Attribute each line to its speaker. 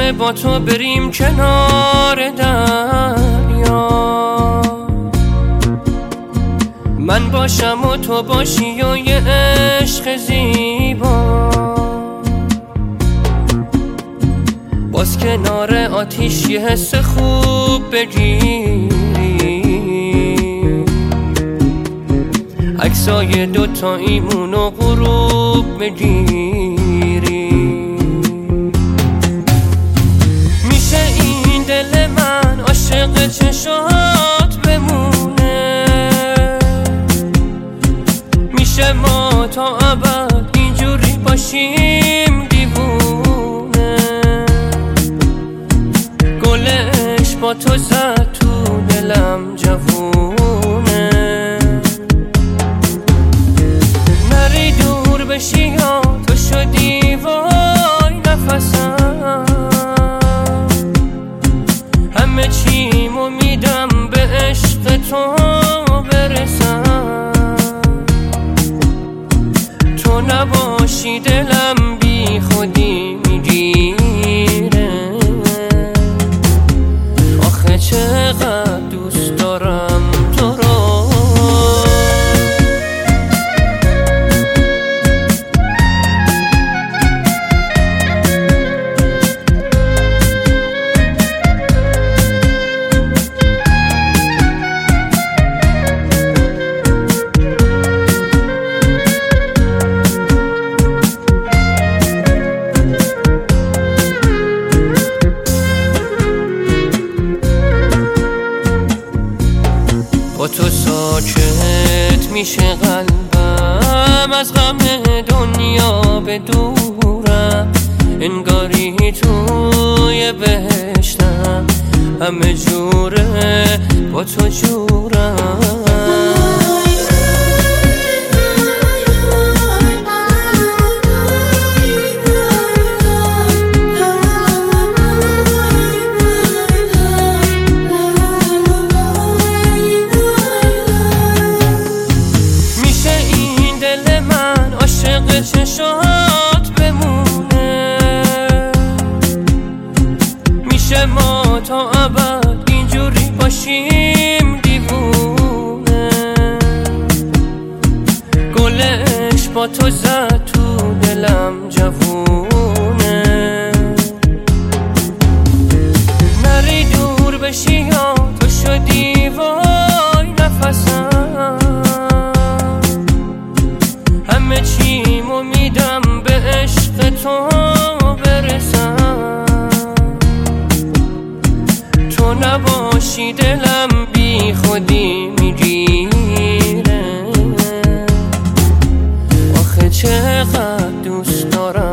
Speaker 1: عاشق با تو بریم کنار دریا، من باشم و تو باشی و یه عشق زیبا، باز کنار آتیش یه حس خوب بگیری، عکسای دوتاییمون و غروب بگیری. میشه این دل من عاشق چشات بمونه، میشه ما تا ابد اینجوری باشیم دیوونه، گلش با تو زد تو دلم جوونه، نری دور بشی یا تو شدی وای نفسم، همه چیمو میدم به عشق تو برسم، تو نباشی دلم بی خودی میگیره، آخه چقدر دوست دارم تو رو. با تو ساکت میشه قلبم، از غم دنیا به دورم، انگاری توی بهشتم، همه جوره با تو جورم. چشات بمونه، میشه ما تا ابد اینجوری باشیم دیوونه، گلش با تو زد تو دلم جوونه، نری دور بشی یا تو شدی وای نفسم، همه چیمو میدم به عشق تو برسم، تو نباشی دلم بی خودی میگیره، آخه چقدر دوست دارم